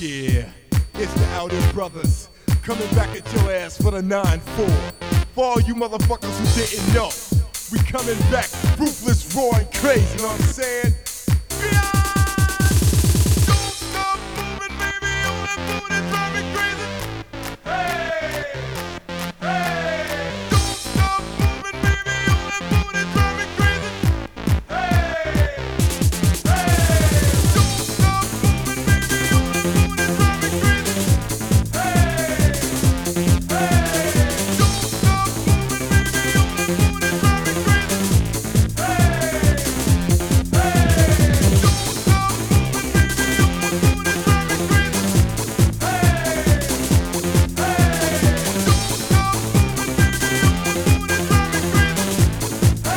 Yeah, it's the Outer Brothers coming back at your ass for the 9-4. For all you motherfuckers who didn't know, we coming back ruthless, raw, and crazy, you know what I'm saying? Yeah! Don't stop moving, baby, on that booty, drive me crazy. Hey! Hey! Don't stop moving, baby, on that booty, drive me crazy. Hey! Hey! Don't stop moving, baby, on that booty, drive me crazy. Hey! Hey! Don't stop moving, baby, on that booty, drive me crazy. Hey! Hey! Don't stop moving, baby, on that booty, drive me crazy. Hey! Hey! Don't stop moving, baby, on that booty, drive me crazy.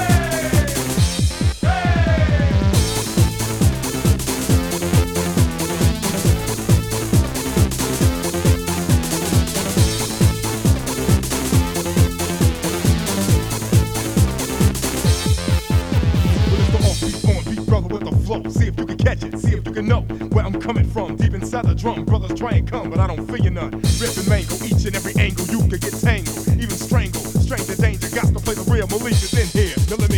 Well, it's the off-beat, on-beat brother with the flow. See if you can catch it, see if you can know where I'm coming from. Deep inside the drum, brothers try and come, but I don't feel you none. Rip and mangle, each and every angle, you could get tangled, even strangled. Stranger danger, got to play the real Malicious in here. Millimeter